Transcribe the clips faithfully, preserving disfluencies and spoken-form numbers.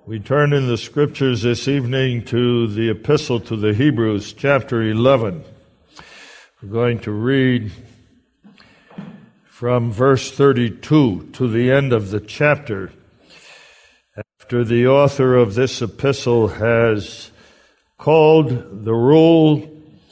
We turn in the Scriptures this evening to the Epistle to the Hebrews, chapter eleven. We're going to read from verse thirty-two to the end of the chapter. After the author of this epistle has called the role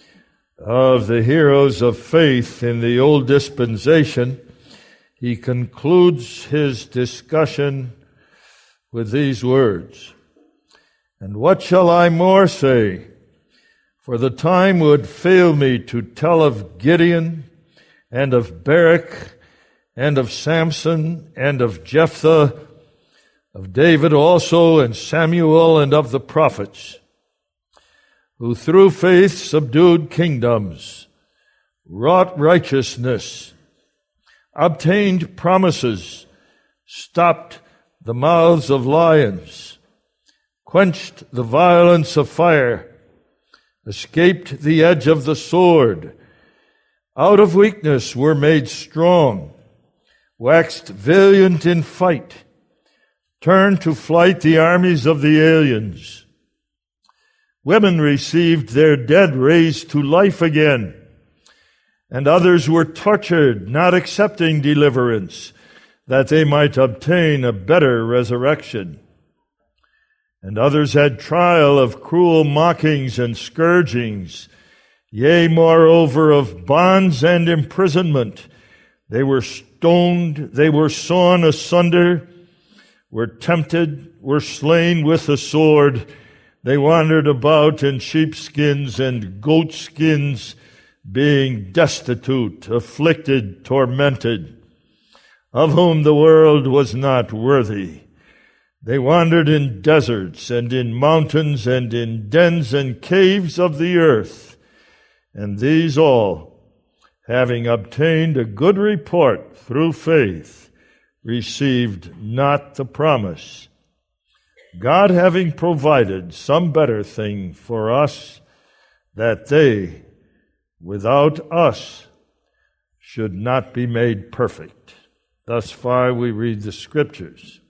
of the heroes of faith in the old dispensation, he concludes his discussion with these words, "And what shall I more say? For the time would fail me to tell of Gideon, and of Barak, and of Samson, and of Jephthah, of David also, and Samuel, and of the prophets, who through faith subdued kingdoms, wrought righteousness, obtained promises, stopped the mouths of lions, quenched the violence of fire, escaped the edge of the sword, out of weakness were made strong, waxed valiant in fight, turned to flight the armies of the aliens. Women received their dead raised to life again, and others were tortured, not accepting deliverance, that they might obtain a better resurrection. And others had trial of cruel mockings and scourgings, yea, moreover, of bonds and imprisonment. They were stoned, they were sawn asunder, were tempted, were slain with the sword. They wandered about in sheepskins and goatskins, being destitute, afflicted, tormented, of whom the world was not worthy. They wandered in deserts and in mountains and in dens and caves of the earth. And these all, having obtained a good report through faith, received not the promise, God having provided some better thing for us, that they, without us, should not be made perfect." Thus far we read the Scriptures.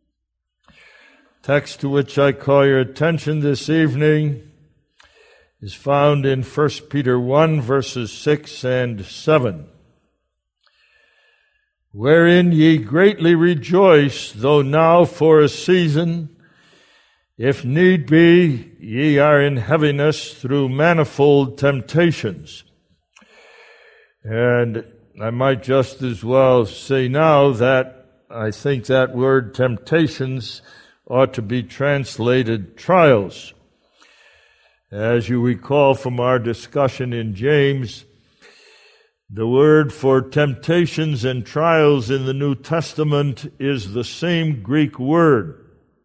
Text to which I call your attention this evening is found in First Peter one, verses six and seven. "Wherein ye greatly rejoice, though now for a season, if need be, ye are in heaviness through manifold temptations." And I might just as well say now that I think that word temptations ought to be translated trials. As you recall from our discussion in James, the word for temptations and trials in the New Testament is the same Greek word.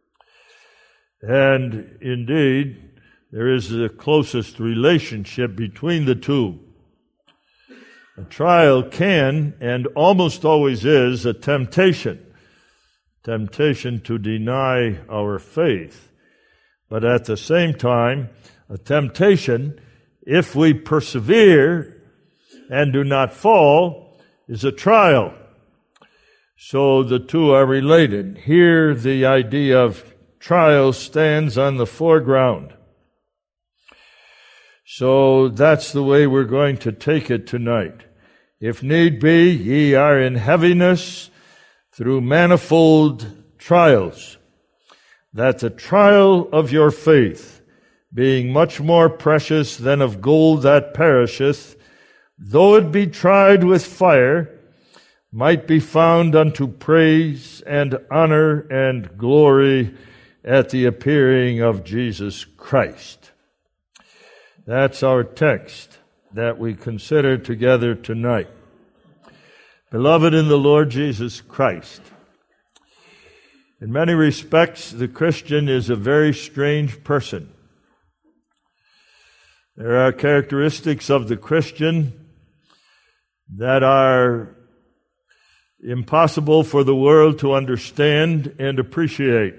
And indeed, there is the closest relationship between the two. A trial can, and almost always is, a temptation. Temptation to deny our faith. But at the same time, a temptation, if we persevere and do not fall, is a trial. So the two are related. Here, the idea of trial stands on the foreground. So that's the way we're going to take it tonight. If need be, ye are in heaviness through manifold trials, that the trial of your faith, being much more precious than of gold that perisheth, though it be tried with fire, might be found unto praise and honor and glory at the appearing of Jesus Christ. That's our text that we consider together tonight. Beloved in the Lord Jesus Christ, in many respects, the Christian is a very strange person. There are characteristics of the Christian that are impossible for the world to understand and appreciate,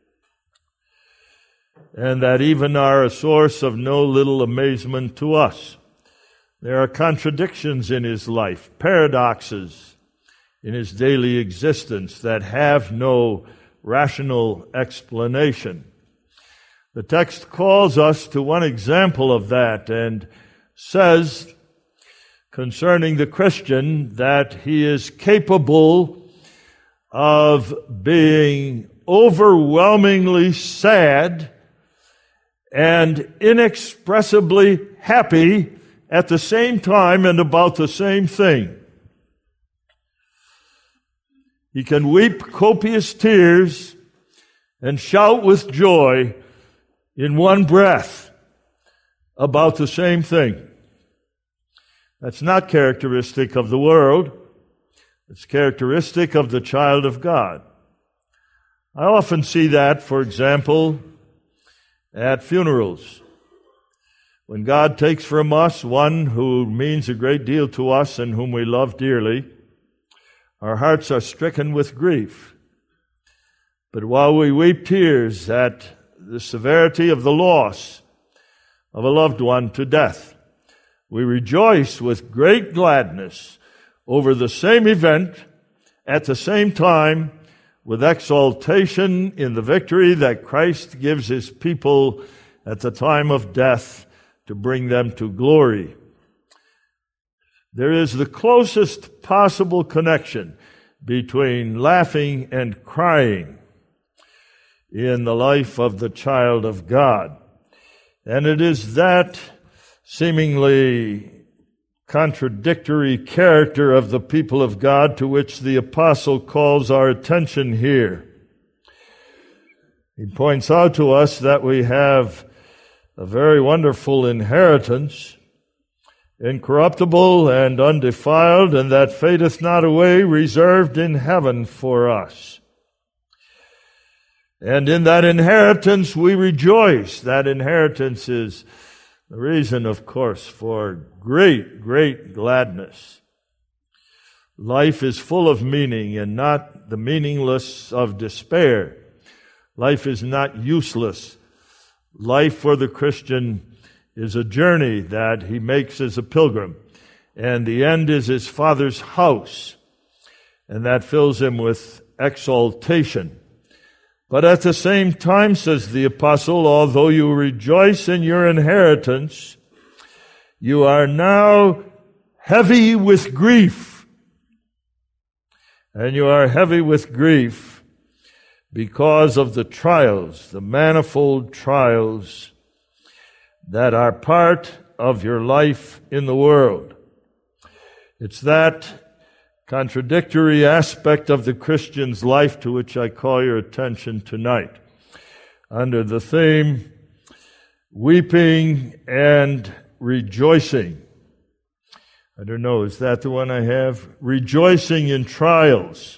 and that even are a source of no little amazement to us. There are contradictions in his life, paradoxes in his daily existence that have no rational explanation. The text calls us to one example of that and says concerning the Christian that he is capable of being overwhelmingly sad and inexpressibly happy at the same time and about the same thing. He can weep copious tears and shout with joy in one breath about the same thing. That's not characteristic of the world. It's characteristic of the child of God. I often see that, for example, at funerals. When God takes from us one who means a great deal to us and whom we love dearly, our hearts are stricken with grief. But while we weep tears at the severity of the loss of a loved one to death, we rejoice with great gladness over the same event at the same time with exaltation in the victory that Christ gives His people at the time of death to bring them to glory. There is the closest possible connection between laughing and crying in the life of the child of God. And it is that seemingly contradictory character of the people of God to which the apostle calls our attention here. He points out to us that we have a very wonderful inheritance, incorruptible and undefiled, and that fadeth not away, reserved in heaven for us. And in that inheritance we rejoice. That inheritance is the reason, of course, for great, great gladness. Life is full of meaning and not the meaningless of despair. Life is not useless. Life for the Christian is a journey that he makes as a pilgrim, and the end is his Father's house, and that fills him with exaltation. But at the same time, says the apostle, although you rejoice in your inheritance, you are now heavy with grief. And you are heavy with grief because of the trials, the manifold trials that are part of your life in the world. It's that contradictory aspect of the Christian's life to which I call your attention tonight, under the theme, weeping and rejoicing. I don't know, is that the one I have? Rejoicing in trials.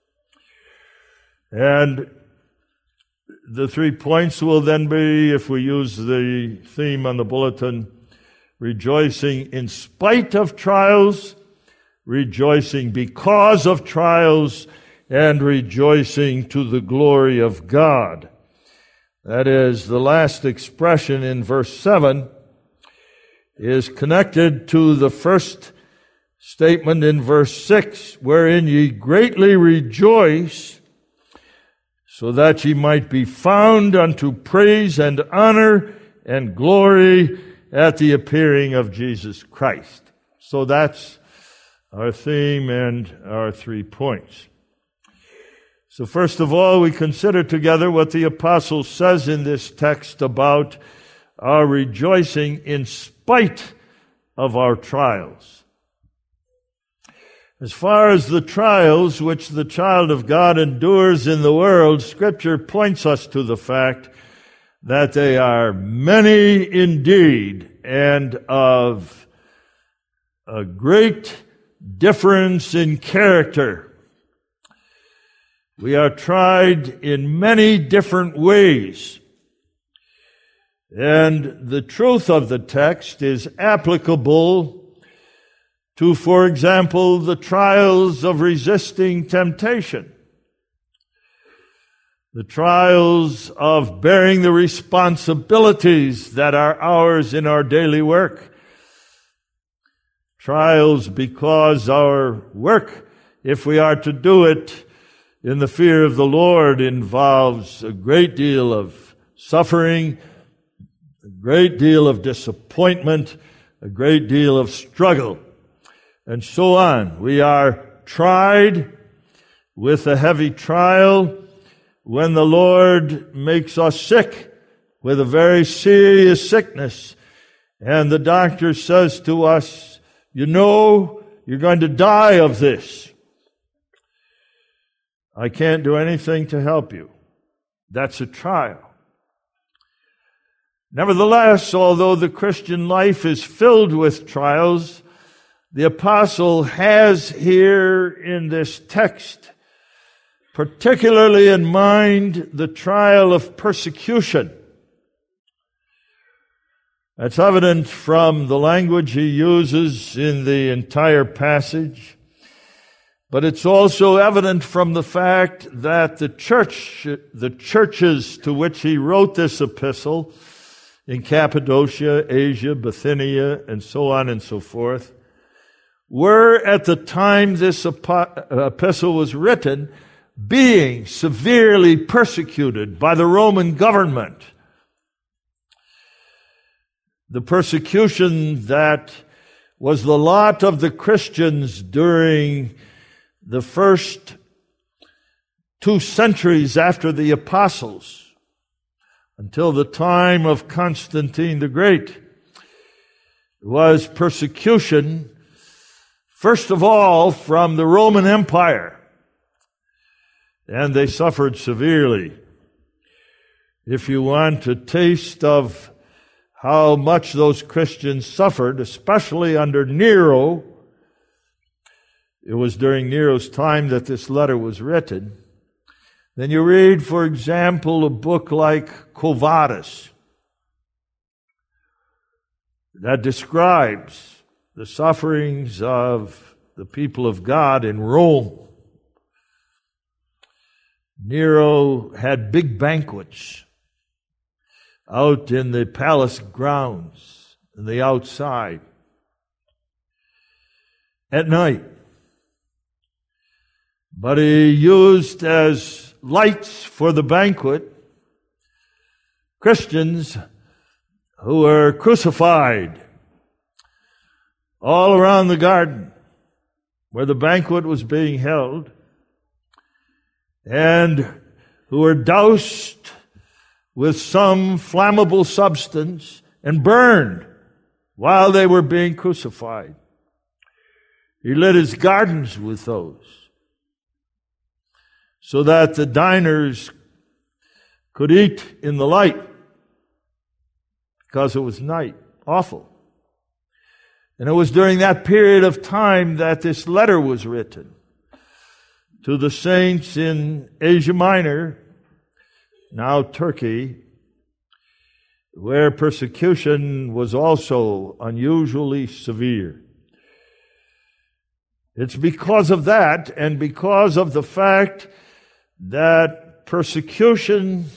And the three points will then be, if we use the theme on the bulletin, rejoicing in spite of trials, rejoicing because of trials, and rejoicing to the glory of God. That is, the last expression in verse seven is connected to the first statement in verse six, wherein ye greatly rejoice, so that ye might be found unto praise and honor and glory at the appearing of Jesus Christ. So that's our theme and our three points. So first of all, we consider together what the apostle says in this text about our rejoicing in spite of our trials. As far as the trials which the child of God endures in the world, Scripture points us to the fact that they are many indeed and of a great difference in character. We are tried in many different ways. And the truth of the text is applicable to, for example, the trials of resisting temptation, the trials of bearing the responsibilities that are ours in our daily work, trials because our work, if we are to do it in the fear of the Lord involves a great deal of suffering, a great deal of disappointment, a great deal of struggle, and so on. We are tried with a heavy trial when the Lord makes us sick with a very serious sickness, and the doctor says to us, you know, you're going to die of this. I can't do anything to help you. That's a trial. Nevertheless, although the Christian life is filled with trials, the apostle has here in this text particularly in mind the trial of persecution. That's evident from the language he uses in the entire passage, but it's also evident from the fact that the church, the churches to which he wrote this epistle in Cappadocia, Asia, Bithynia, and so on and so forth, were at the time this epistle was written being severely persecuted by the Roman government. The persecution that was the lot of the Christians during the first two centuries after the apostles, until the time of Constantine the Great, was persecution, first of all, from the Roman Empire. And they suffered severely. If you want a taste of how much those Christians suffered, especially under Nero, it was during Nero's time that this letter was written, then you read, for example, a book like Quo Vadis that describes the sufferings of the people of God in Rome. Nero had big banquets out in the palace grounds and the outside at night. But he used as lights for the banquet Christians who were crucified all around the garden where the banquet was being held, and who were doused with some flammable substance and burned while they were being crucified. He lit his gardens with those so that the diners could eat in the light because it was night. Awful. And it was during that period of time that this letter was written to the saints in Asia Minor, now Turkey, where persecution was also unusually severe. It's because of that, and because of the fact that persecution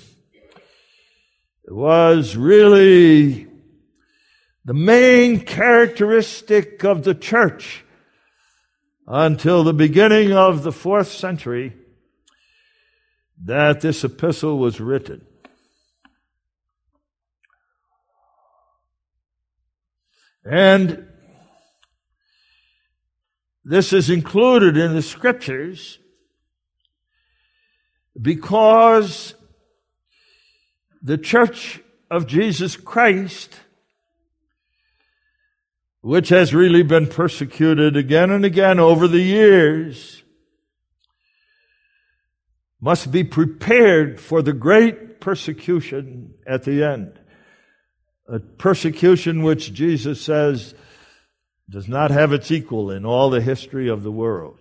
was really the main characteristic of the church until the beginning of the fourth century, that this epistle was written. And this is included in the Scriptures because the Church of Jesus Christ, which has really been persecuted again and again over the years, must be prepared for the great persecution at the end. A persecution which Jesus says does not have its equal in all the history of the world.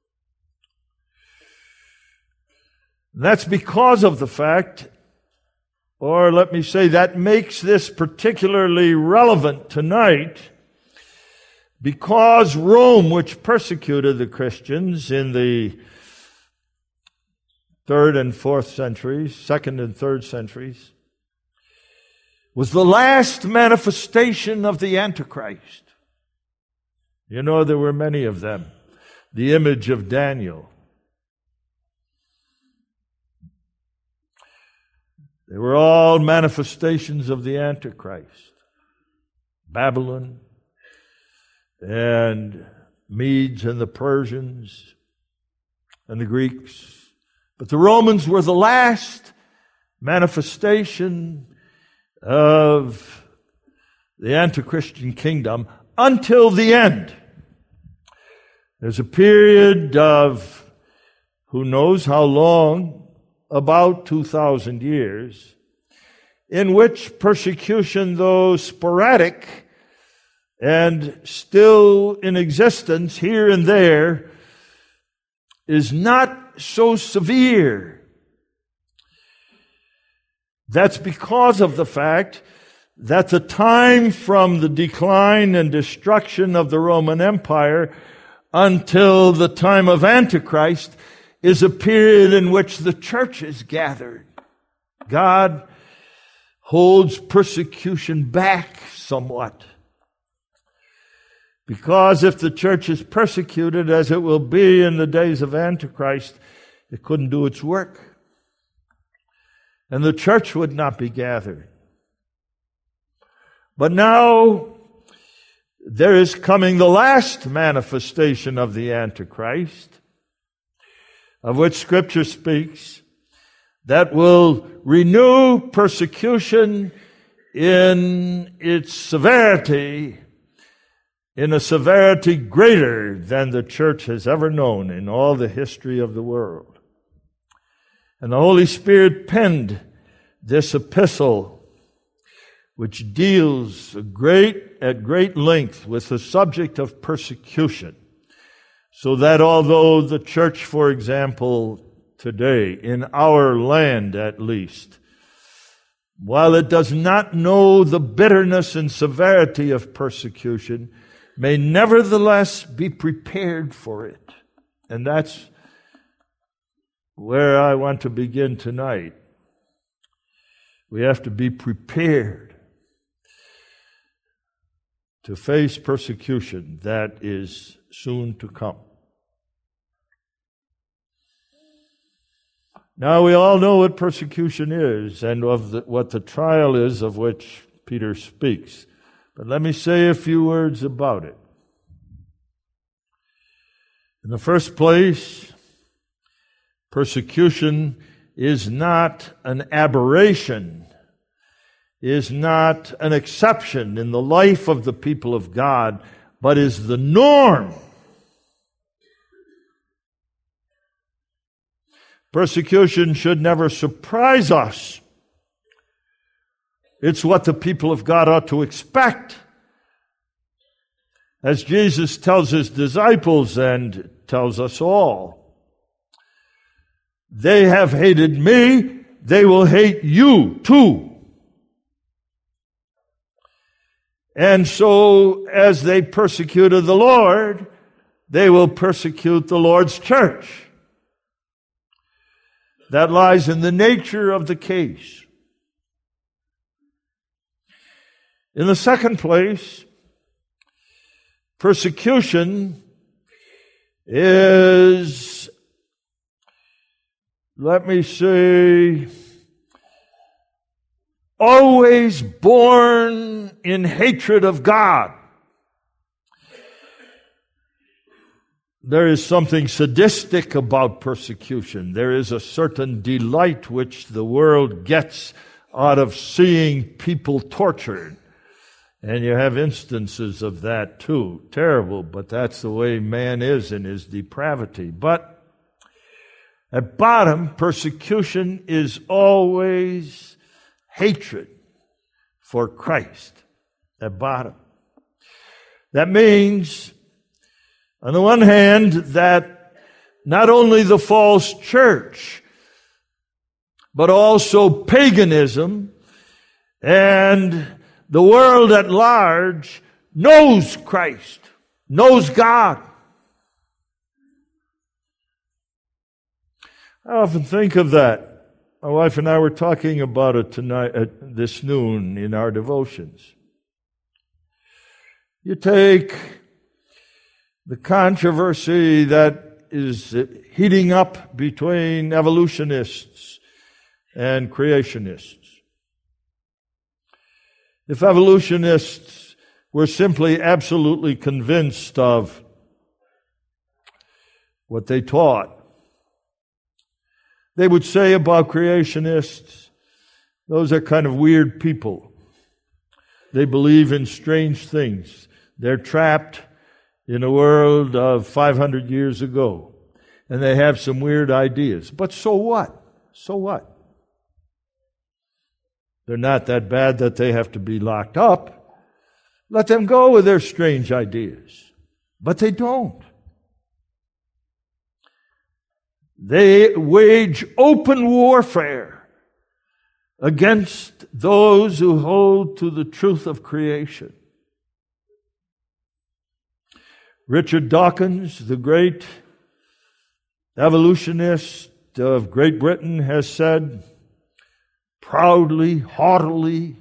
That's because of the fact, or let me say, that makes this particularly relevant tonight, because Rome, which persecuted the Christians in the third and fourth centuries, second and third centuries, was the last manifestation of the Antichrist. You know, there were many of them. The image of Daniel. They were all manifestations of the Antichrist. Babylon and Medes and the Persians and the Greeks. But the Romans were the last manifestation of the anti-Christian kingdom until the end. There's a period of who knows how long, about two thousand years, in which persecution, though sporadic and still in existence here and there, is not so severe. That's because of the fact that the time from the decline and destruction of the Roman Empire until the time of Antichrist is a period in which the church is gathered. God holds persecution back somewhat. Because if the church is persecuted, as it will be in the days of Antichrist, it couldn't do its work. And the church would not be gathered. But now there is coming the last manifestation of the Antichrist, of which Scripture speaks, that will renew persecution in its severity, in a severity greater than the church has ever known in all the history of the world. And the Holy Spirit penned this epistle, which deals a great, at great length with the subject of persecution. So that although the church, for example, today, in our land at least, while it does not know the bitterness and severity of persecution, may nevertheless be prepared for it. And that's where I want to begin tonight. We have to be prepared to face persecution that is soon to come. Now, we all know what persecution is and of the, what the trial is of which Peter speaks. But let me say a few words about it. In the first place, persecution is not an aberration, is not an exception in the life of the people of God, but is the norm. Persecution should never surprise us. It's what the people of God ought to expect. As Jesus tells his disciples and tells us all, they have hated me, they will hate you too. And so, as they persecuted the Lord, they will persecute the Lord's church. That lies in the nature of the case. In the second place, persecution is, let me say, always born in hatred of God. There is something sadistic about persecution. There is a certain delight which the world gets out of seeing people tortured. And you have instances of that too. Terrible, but that's the way man is in his depravity. But at bottom, persecution is always hatred for Christ. At bottom. That means, on the one hand, that not only the false church, but also paganism and the world at large knows Christ, knows God. I often think of that. My wife and I were talking about it tonight, uh, this noon in our devotions. You take the controversy that is heating up between evolutionists and creationists. If evolutionists were simply absolutely convinced of what they taught, they would say about creationists, those are kind of weird people. They believe in strange things. They're trapped in a world of five hundred years ago, and they have some weird ideas. But so what? So what? They're not that bad that they have to be locked up. Let them go with their strange ideas. But they don't. They wage open warfare against those who hold to the truth of creation. Richard Dawkins, the great evolutionist of Great Britain, has said proudly, haughtily,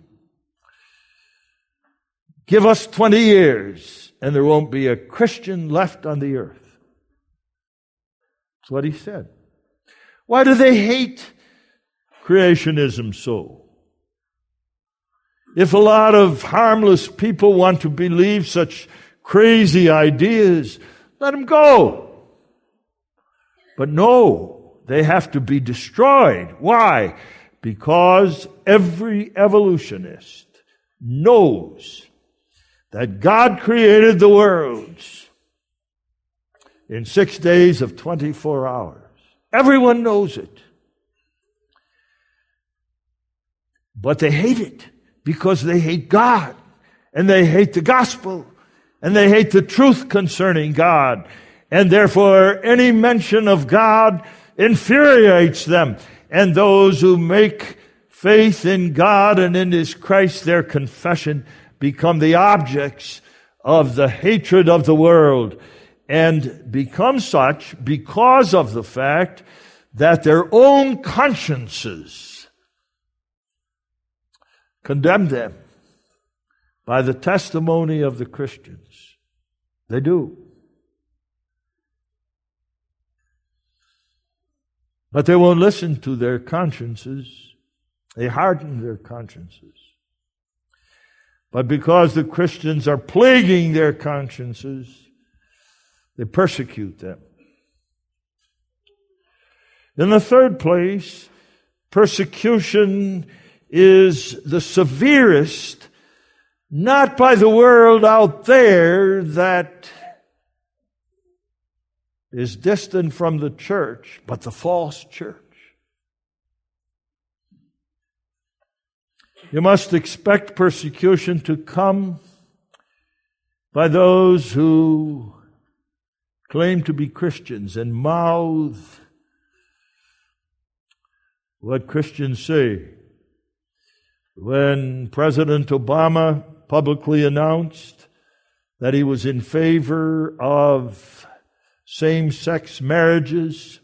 give us twenty years and there won't be a Christian left on the earth. That's what he said. Why do they hate creationism so? If a lot of harmless people want to believe such crazy ideas, let them go. But no, they have to be destroyed. Why? Because every evolutionist knows that God created the worlds in six days of twenty-four hours. Everyone knows it. But they hate it because they hate God, and they hate the gospel, and they hate the truth concerning God, and therefore any mention of God infuriates them. And those who make faith in God and in His Christ their confession become the objects of the hatred of the world, and become such because of the fact that their own consciences condemn them by the testimony of the Christians. They do. But they won't listen to their consciences. They harden their consciences. But because the Christians are plaguing their consciences, they persecute them. In the third place, persecution is the severest, not by the world out there that is distant from the church, but the false church. You must expect persecution to come by those who claim to be Christians and mouth what Christians say. When President Obama publicly announced that he was in favor of same-sex marriages,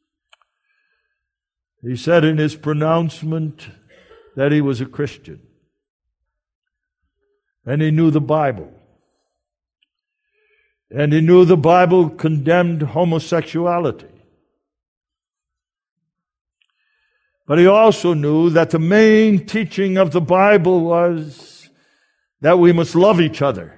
he said in his pronouncement that he was a Christian. And he knew the Bible. And he knew the Bible condemned homosexuality. But he also knew that the main teaching of the Bible was that we must love each other.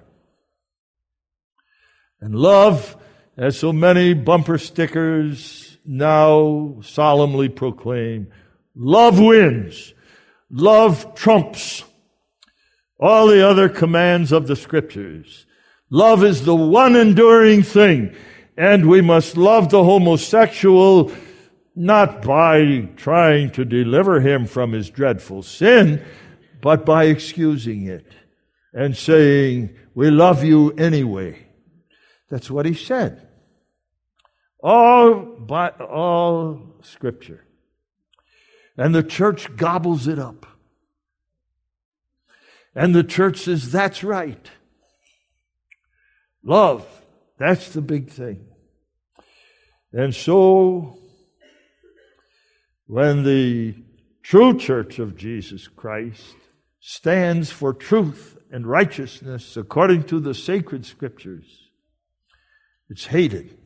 And love, as so many bumper stickers now solemnly proclaim, love wins. Love trumps all the other commands of the Scriptures. Love is the one enduring thing, and we must love the homosexual not by trying to deliver him from his dreadful sin, but by excusing it and saying, we love you anyway. That's what he said. All by all Scripture. And the church gobbles it up. And the church says, that's right. Love, that's the big thing. And so, when the true church of Jesus Christ stands for truth and righteousness according to the sacred Scriptures, it's hated.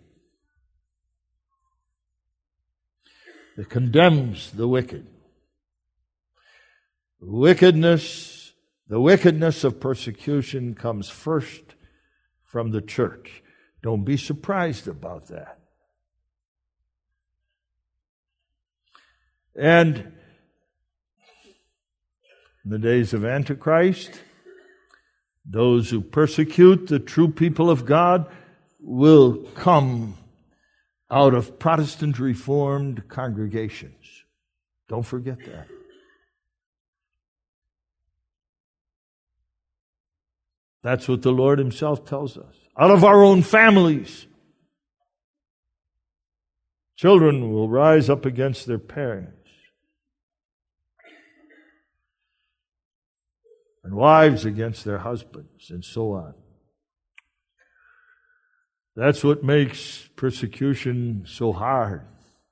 It condemns the wicked. Wickedness The wickedness of persecution comes first from the church. Don't be surprised about that. And in the days of Antichrist, those who persecute the true people of God will come out of Protestant Reformed congregations. Don't forget that. That's what the Lord Himself tells us. Out of our own families, children will rise up against their parents, and wives against their husbands, and so on. That's what makes persecution so hard.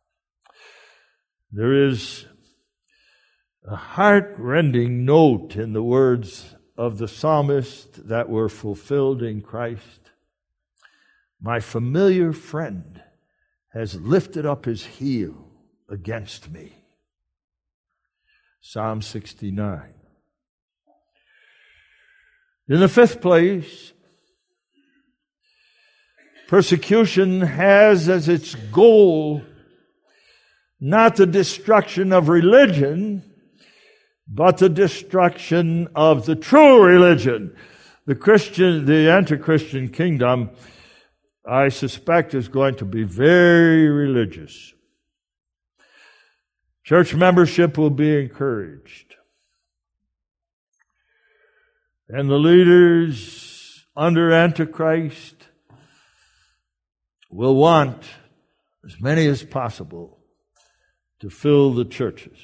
There is a heart-rending note in the words of the psalmist that were fulfilled in Christ. My familiar friend has lifted up his heel against me. Psalm sixty-nine. In the fifth place, persecution has as its goal not the destruction of religion, but the destruction of the true religion. The Christian, the anti-Christian kingdom, I suspect, is going to be very religious. Church membership will be encouraged. And the leaders under Antichrist will want as many as possible to fill the churches.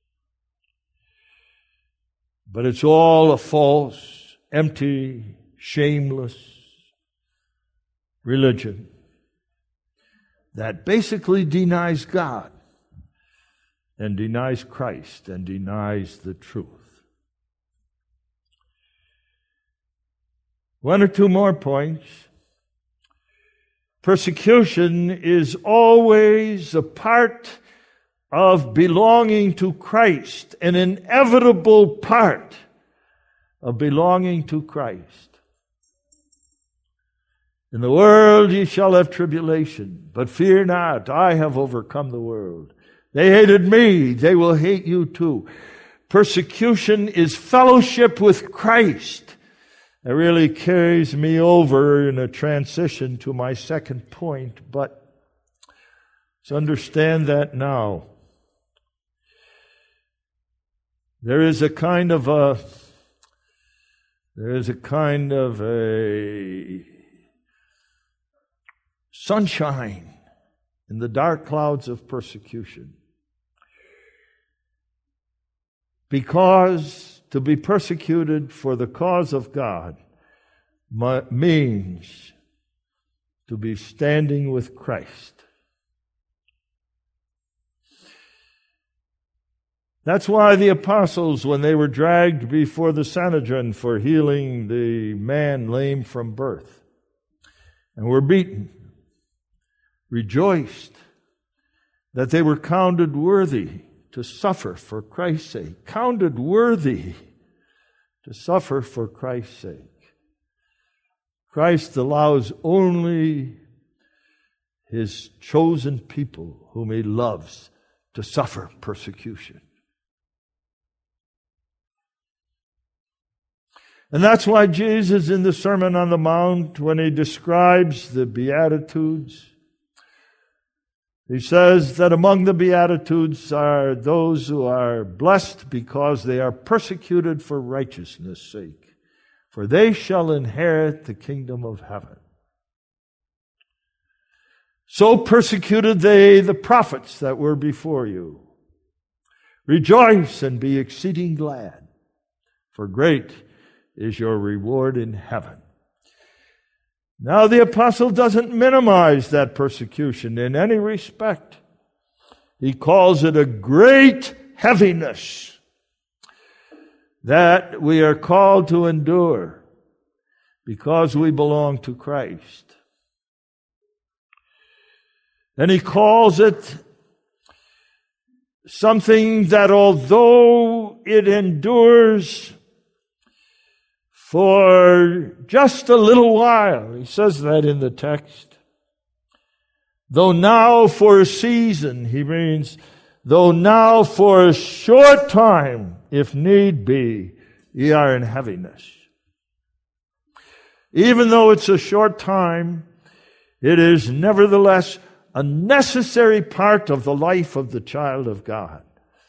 But it's all a false, empty, shameless religion that basically denies God and denies Christ and denies the truth. One or two more points. Persecution is always a part of belonging to Christ, an inevitable part of belonging to Christ. In the world ye shall have tribulation, but fear not, I have overcome the world. They hated me, they will hate you too. Persecution is fellowship with Christ. That really carries me over in a transition to my second point, but let's understand that now. There is a kind of a, there is a kind of a sunshine in the dark clouds of persecution. Because to be persecuted for the cause of God means to be standing with Christ. That's why the apostles, when they were dragged before the Sanhedrin for healing the man lame from birth and were beaten, rejoiced that they were counted worthy to suffer for Christ's sake. Counted worthy to suffer for Christ's sake. Christ allows only His chosen people, whom He loves, to suffer persecution. And that's why Jesus, in the Sermon on the Mount, when He describes the Beatitudes, He says that among the Beatitudes are those who are blessed because they are persecuted for righteousness' sake, for they shall inherit the kingdom of heaven. So persecuted they the prophets that were before you. Rejoice and be exceeding glad, for great is your reward in heaven. Now the apostle doesn't minimize that persecution in any respect. He calls it a great heaviness that we are called to endure because we belong to Christ. And he calls it something that although it endures for just a little while. He says that in the text. Though now for a season, he means, though now for a short time, if need be, ye are in heaviness. Even though it's a short time, it is nevertheless a necessary part of the life of the child of God.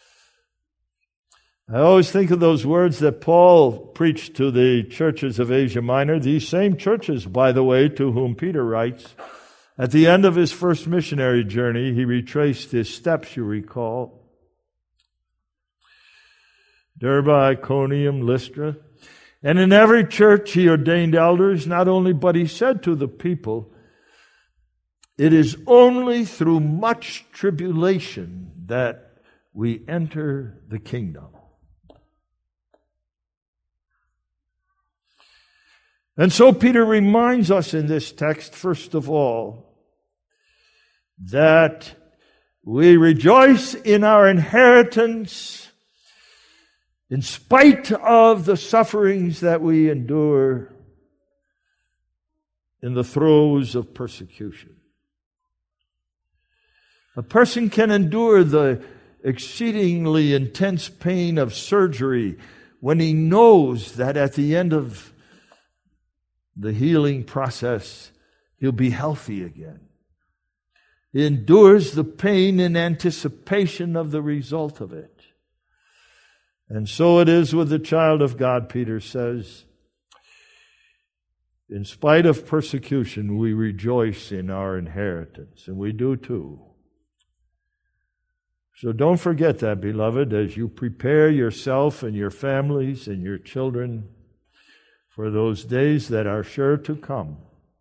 I always think of those words that Paul preached to the churches of Asia Minor, these same churches, by the way, to whom Peter writes. At the end of his first missionary journey, he retraced his steps, you recall. Derbe, Iconium, Lystra. And in every church he ordained elders, not only, but he said to the people, it is only through much tribulation that we enter the kingdom. And so Peter reminds us in this text, first of all, that we rejoice in our inheritance in spite of the sufferings that we endure in the throes of persecution. A person can endure the exceedingly intense pain of surgery when he knows that at the end of the healing process, he'll be healthy again. He endures the pain in anticipation of the result of it. And so it is with the child of God, Peter says. In spite of persecution, we rejoice in our inheritance, and we do too. So don't forget that, beloved, as you prepare yourself and your families and your children for those days that are sure to come.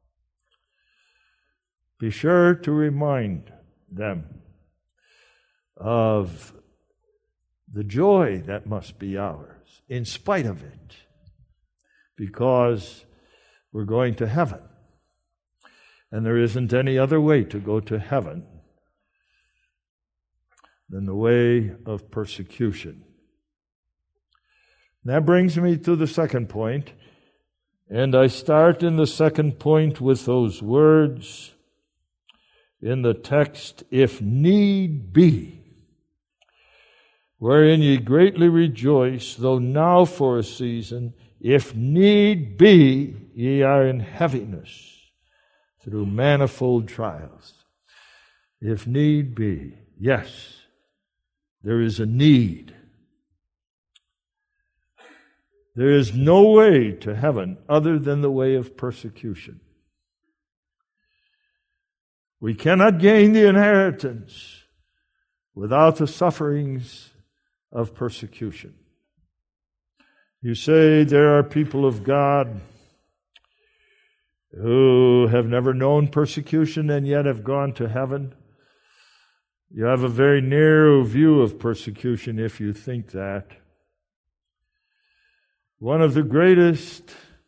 Be sure to remind them of the joy that must be ours in spite of it, because we're going to heaven. And there isn't any other way to go to heaven than the way of persecution. That brings me to the second point. And I start in the second point with those words in the text, if need be, wherein ye greatly rejoice, though now for a season, if need be, ye are in heaviness through manifold trials. If need be, yes, there is a need. There is no way to heaven other than the way of persecution. We cannot gain the inheritance without the sufferings of persecution. You say there are people of God who have never known persecution and yet have gone to heaven. You have a very narrow view of persecution if you think that. One of the greatest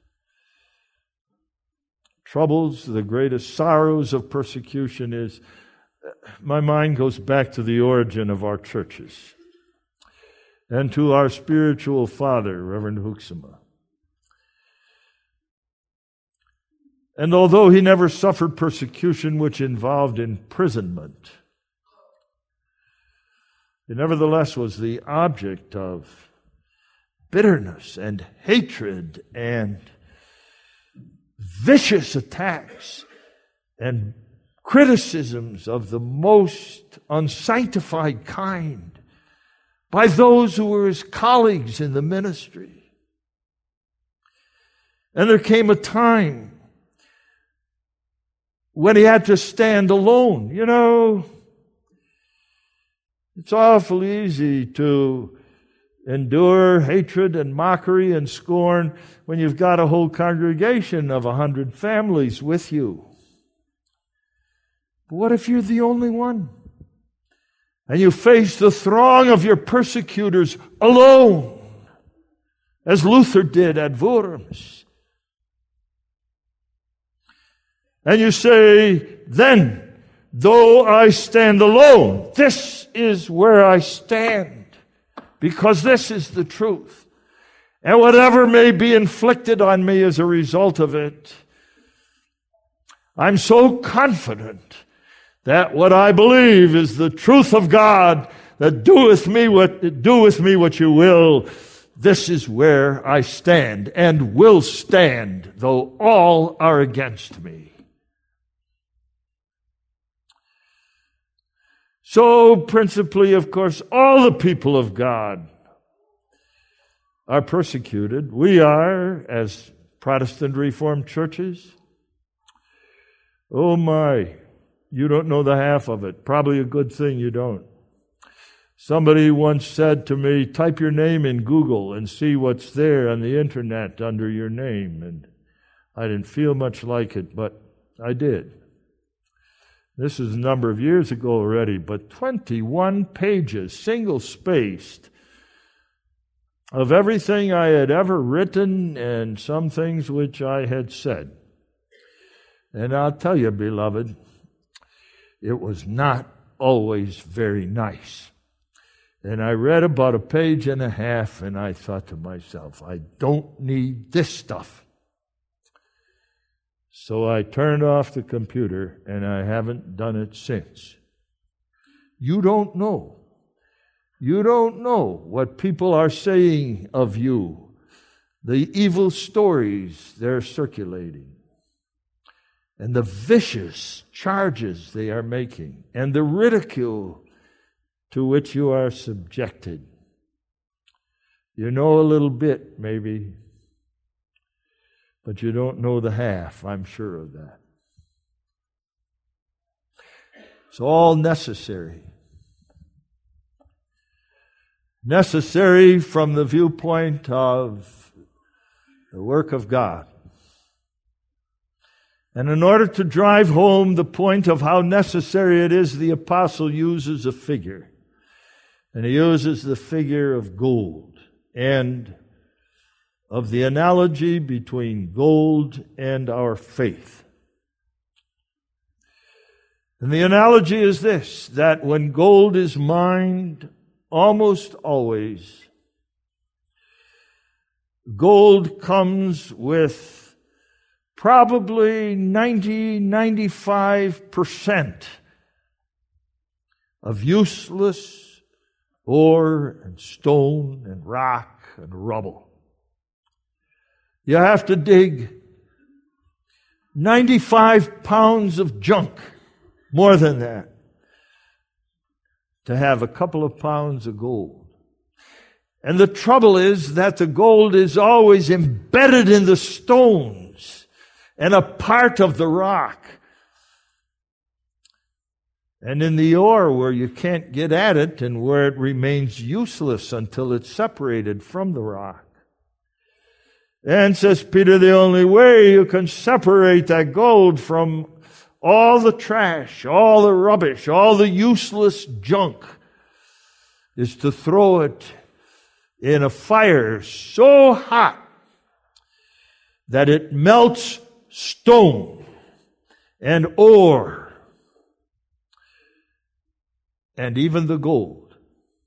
troubles, the greatest sorrows of persecution is, my mind goes back to the origin of our churches and to our spiritual father, Reverend Huxema. And although he never suffered persecution which involved imprisonment, he nevertheless was the object of bitterness and hatred and vicious attacks and criticisms of the most unsanctified kind by those who were his colleagues in the ministry. And there came a time when he had to stand alone. You know, it's awful easy to endure hatred and mockery and scorn when you've got a whole congregation of a hundred families with you. But what if you're the only one? And you face the throng of your persecutors alone, as Luther did at Worms. And you say, then, though I stand alone, this is where I stand, because this is the truth. and whatever may be inflicted on me as a result of it, I'm so confident that what I believe is the truth of God, that do with me what, do with me what you will. This is where I stand and will stand, though all are against me. So, principally, of course, all the people of God are persecuted. We are, as Protestant Reformed churches. Oh my, you don't know the half of it. Probably a good thing you don't. Somebody once said to me, type your name in Google and see what's there on the internet under your name. And I didn't feel much like it, but I did. This is a number of years ago already, but twenty-one pages, single-spaced, of everything I had ever written and some things which I had said. And I'll tell you, beloved, it was not always very nice. And I read about a page and a half, and I thought to myself, I don't need this stuff. So I turned off the computer, and I haven't done it since. You don't know. You don't know what people are saying of you, the evil stories they're circulating, and the vicious charges they are making, and the ridicule to which you are subjected. You know a little bit, maybe, but you don't know the half, I'm sure of that. It's all necessary. Necessary from the viewpoint of the work of God. And in order to drive home the point of how necessary it is, the apostle uses a figure. And he uses the figure of gold and of the analogy between gold and our faith. And the analogy is this, that when gold is mined, almost always, gold comes with probably ninety, ninety-five percent of useless ore and stone and rock and rubble. You have to dig ninety-five pounds of junk, more than that, to have a couple of pounds of gold. And the trouble is that the gold is always embedded in the stones and a part of the rock. And in the ore where you can't get at it and where it remains useless until it's separated from the rock. And says Peter, the only way you can separate that gold from all the trash, all the rubbish, all the useless junk is to throw it in a fire so hot that it melts stone and ore and even the gold.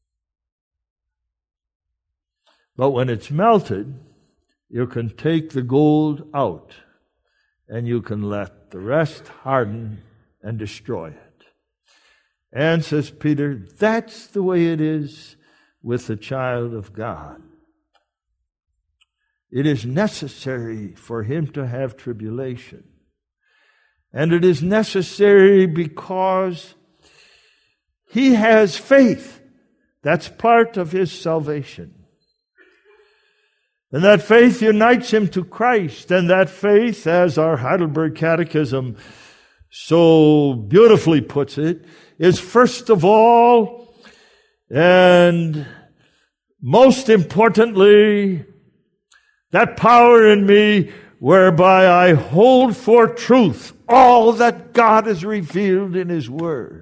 But when it's melted, you can take the gold out and you can let the rest harden and destroy it. And, says Peter, that's the way it is with the child of God. It is necessary for him to have tribulation. And it is necessary because he has faith. That's part of his salvation. And that faith unites him to Christ. And that faith, as our Heidelberg Catechism so beautifully puts it, is first of all and most importantly, that power in me whereby I hold for truth all that God has revealed in his word.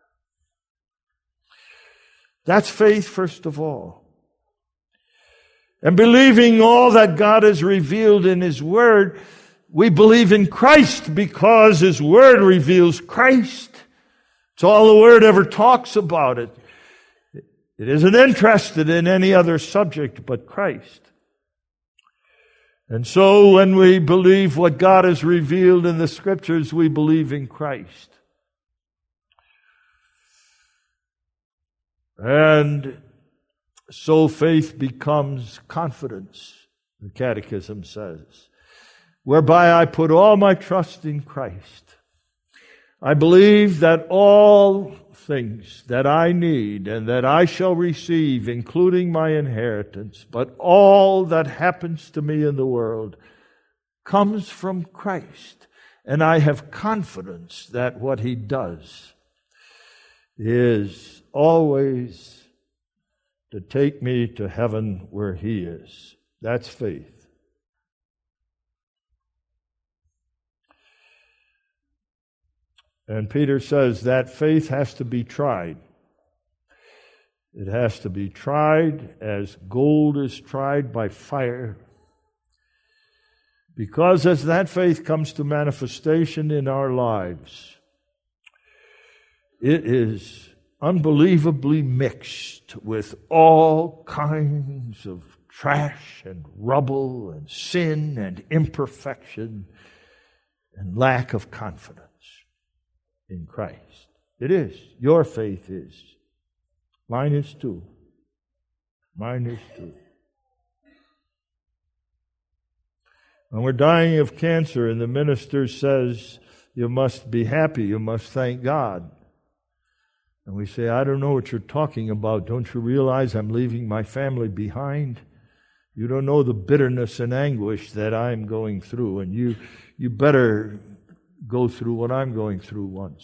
That's faith, first of all. And believing all that God has revealed in his word, we believe in Christ because his word reveals Christ. It's all the word ever talks about it. It isn't interested in any other subject but Christ. And so when we believe what God has revealed in the Scriptures, we believe in Christ. And so faith becomes confidence, the Catechism says, whereby I put all my trust in Christ. I believe that all things that I need and that I shall receive, including my inheritance, but all that happens to me in the world comes from Christ. And I have confidence that what He does is always to take me to heaven where He is. That's faith. And Peter says that faith has to be tried. It has to be tried as gold is tried by fire. Because as that faith comes to manifestation in our lives, it is unbelievably mixed with all kinds of trash and rubble and sin and imperfection and lack of confidence in Christ. It is. Your faith is. Mine is too. Mine is too. When we're dying of cancer and the minister says, you must be happy, you must thank God. And we say, I don't know what you're talking about. Don't you realize I'm leaving my family behind? You don't know the bitterness and anguish that I'm going through, and you, you better go through what I'm going through once.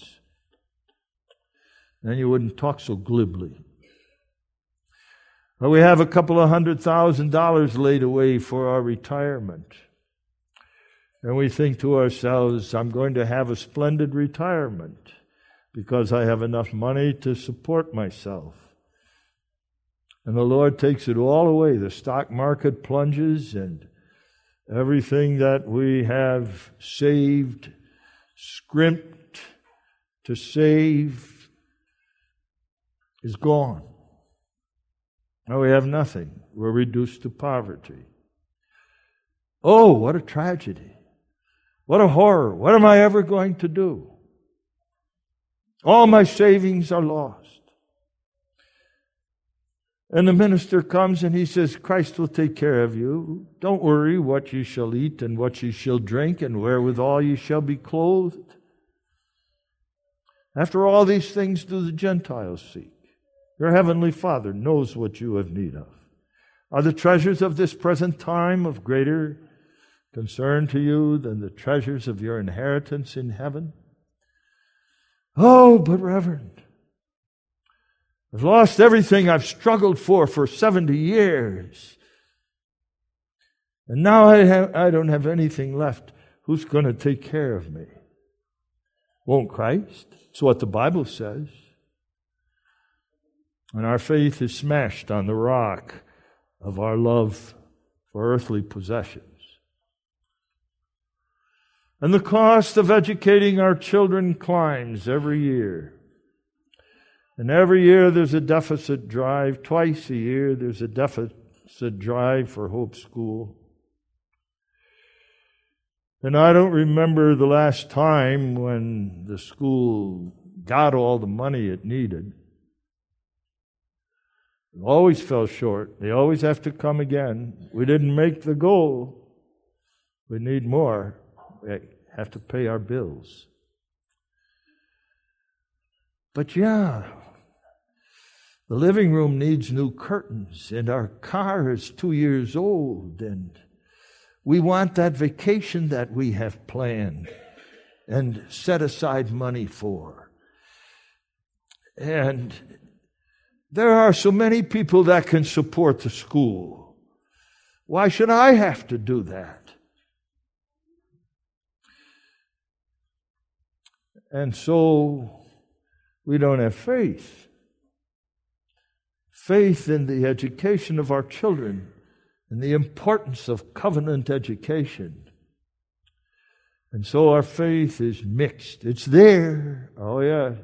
Then you wouldn't talk so glibly. Well, we have a couple of hundred thousand dollars laid away for our retirement. And we think to ourselves, I'm going to have a splendid retirement because I have enough money to support myself. And the Lord takes it all away. The stock market plunges and everything that we have saved, scrimped to save, is gone. Now we have nothing. We're reduced to poverty. Oh, what a tragedy. What a horror. What am I ever going to do? All my savings are lost. And the minister comes and he says, Christ will take care of you. Don't worry what you shall eat and what you shall drink and wherewithal you shall be clothed. After all these things do the Gentiles seek. Your heavenly Father knows what you have need of. Are the treasures of this present time of greater concern to you than the treasures of your inheritance in heaven? Oh, but Reverend, I've lost everything I've struggled for for seventy years. And now I, have, I don't have anything left. Who's going to take care of me? Won't Christ? It's what the Bible says. And our faith is smashed on the rock of our love for earthly possessions. And the cost of educating our children climbs every year. And every year there's a deficit drive. Twice a year there's a deficit drive for Hope School. And I don't remember the last time when the school got all the money it needed. It always fell short. They always have to come again. We didn't make the goal. We need more. We have to pay our bills. But yeah, the living room needs new curtains, and our car is two years old, and we want that vacation that we have planned and set aside money for. And there are so many people that can support the school. Why should I have to do that? And so we don't have faith. Faith in the education of our children and the importance of covenant education. And so our faith is mixed. It's there. Oh, yes.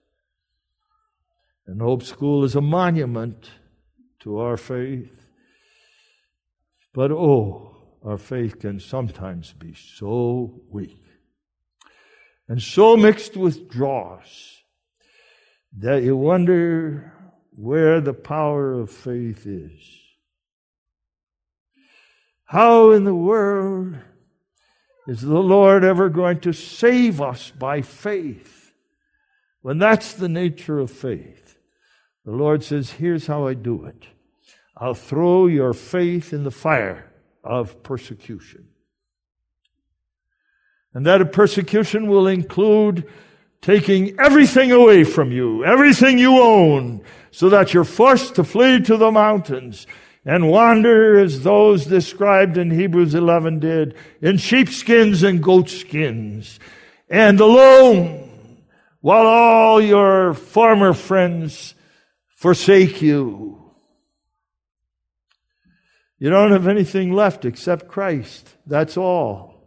And Hope School is a monument to our faith. But oh, our faith can sometimes be so weak and so mixed with dross that you wonder where the power of faith is. How in the world is the Lord ever going to save us by faith when that's the nature of faith? The Lord says, here's how I do it. I'll throw your faith in the fire of persecution. And that persecution will include taking everything away from you, everything you own, so that you're forced to flee to the mountains and wander as those described in Hebrews eleven did, in sheepskins and goatskins, and alone, while all your former friends forsake you. You don't have anything left except Christ. That's all.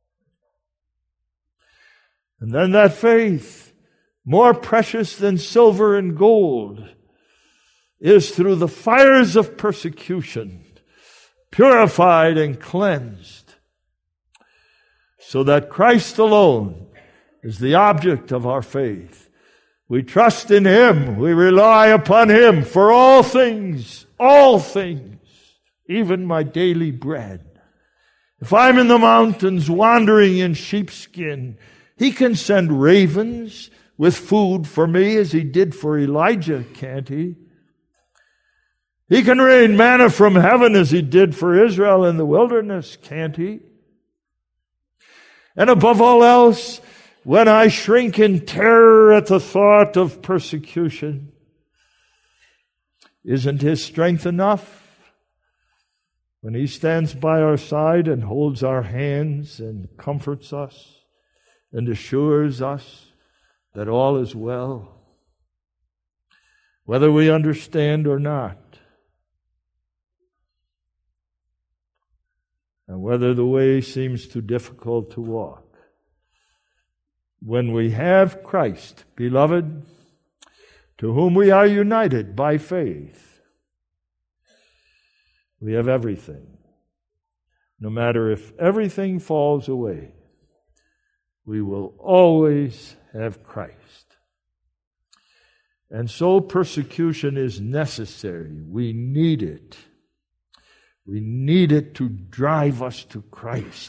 And then that faith, more precious than silver and gold, is through the fires of persecution purified and cleansed, so that Christ alone is the object of our faith. We trust in Him. We rely upon Him for all things, all things, even my daily bread. If I'm in the mountains wandering in sheepskin, He can send ravens with food for me as He did for Elijah, can't He? He can rain manna from heaven as He did for Israel in the wilderness, can't He? And above all else, when I shrink in terror at the thought of persecution, isn't His strength enough? When He stands by our side and holds our hands and comforts us and assures us that all is well, whether we understand or not, and whether the way seems too difficult to walk. When we have Christ, beloved, to whom we are united by faith, we have everything. No matter if everything falls away, we will always have Christ. And so persecution is necessary. We need it. We need it to drive us to Christ.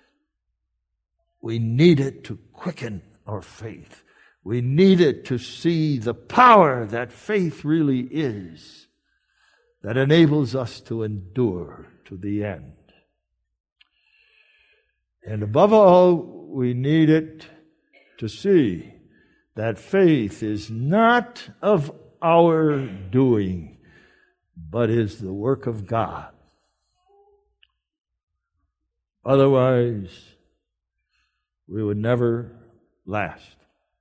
We need it to quicken our faith. We need it to see the power that faith really is, that enables us to endure to the end. And above all, we need it to see that faith is not of our doing, but is the work of God. Otherwise, we would never last.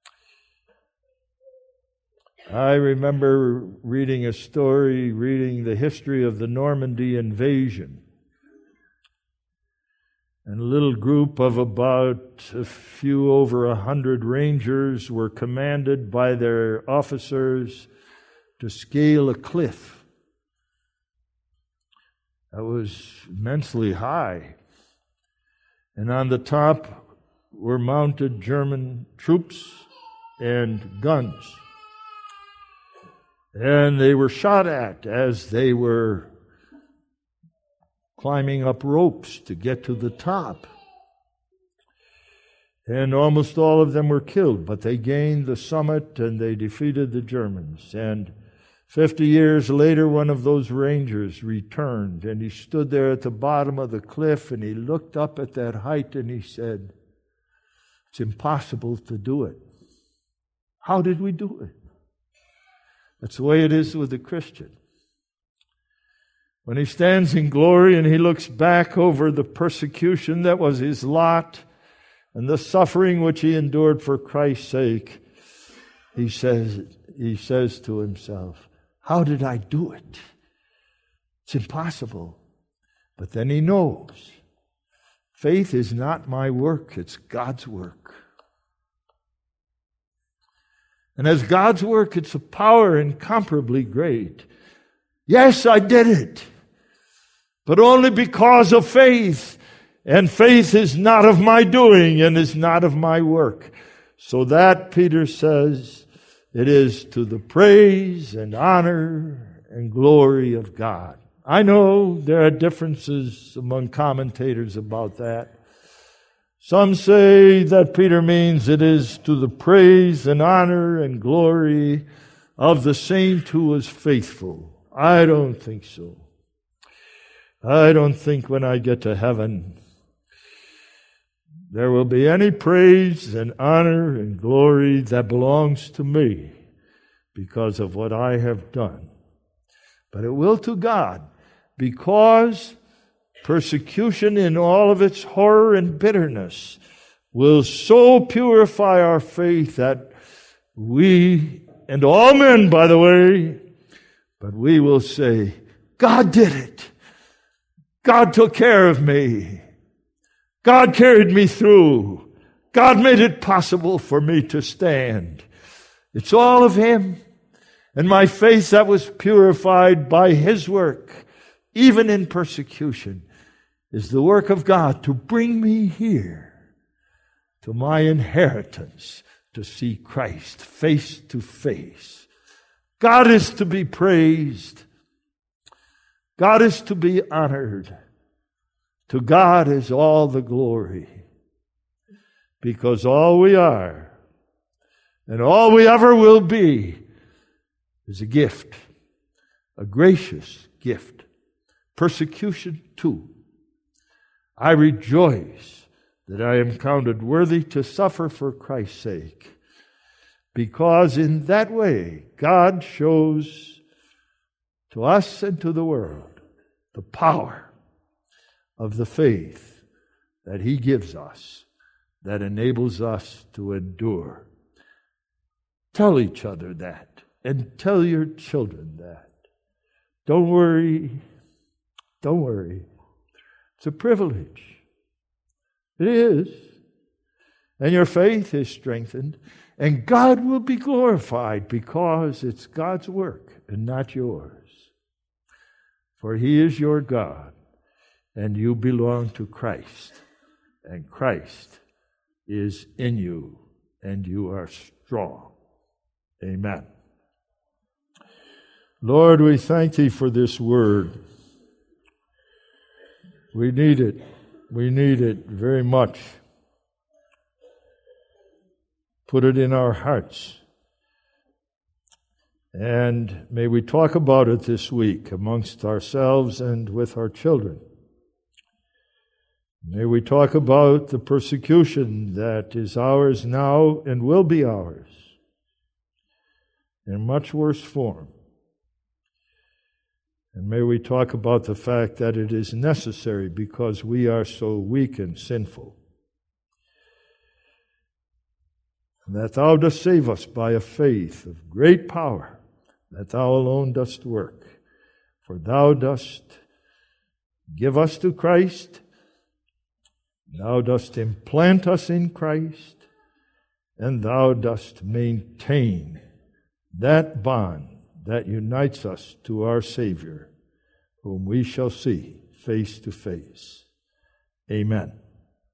I remember reading a story, reading the history of the Normandy invasion. And a little group of about a few over a hundred Rangers were commanded by their officers to scale a cliff that was immensely high. And on the top were mounted German troops and guns. And they were shot at as they were climbing up ropes to get to the top. And almost all of them were killed, but they gained the summit and they defeated the Germans. And fifty years later, one of those Rangers returned, and he stood there at the bottom of the cliff, and he looked up at that height, and he said, "It's impossible to do it. How did we do it?" That's the way it is with the Christian. When he stands in glory and he looks back over the persecution that was his lot and the suffering which he endured for Christ's sake, he says, he says to himself, "How did I do it? It's impossible." But then he knows, faith is not my work, it's God's work. And as God's work, it's a power incomparably great. Yes, I did it. but only because of faith. And faith is not of my doing and is not of my work. So that, Peter says, it is to the praise and honor and glory of God. I know there are differences among commentators about that. Some say that Peter means it is to the praise and honor and glory of the saint who was faithful. I don't think so. I don't think when I get to heaven there will be any praise and honor and glory that belongs to me because of what I have done. But it will to God, because persecution in all of its horror and bitterness will so purify our faith that we, and all men, by the way, but we will say, God did it. God took care of me. God carried me through. God made it possible for me to stand. It's all of Him. And my faith that was purified by His work, even in persecution, is the work of God to bring me here to my inheritance, to see Christ face to face. God is to be praised. God is to be honored. To God is all the glory, because all we are and all we ever will be is a gift, a gracious gift. Persecution too. I rejoice that I am counted worthy to suffer for Christ's sake, because in that way God shows to us and to the world the power of the faith that He gives us, that enables us to endure. Tell each other that, and tell your children that. Don't worry. Don't worry. It's a privilege. It is. And your faith is strengthened, and God will be glorified because it's God's work and not yours. For He is your God, and you belong to Christ, and Christ is in you, and you are strong. Amen. Lord, we thank Thee for this word. We need it. We need it very much. Put it in our hearts. And may we talk about it this week amongst ourselves and with our children. May we talk about the persecution that is ours now and will be ours in much worse form. And may we talk about the fact that it is necessary because we are so weak and sinful. And that Thou dost save us by a faith of great power, that Thou alone dost work. For Thou dost give us to Christ, Thou dost implant us in Christ, and Thou dost maintain that bond that unites us to our Savior, whom we shall see face to face. Amen.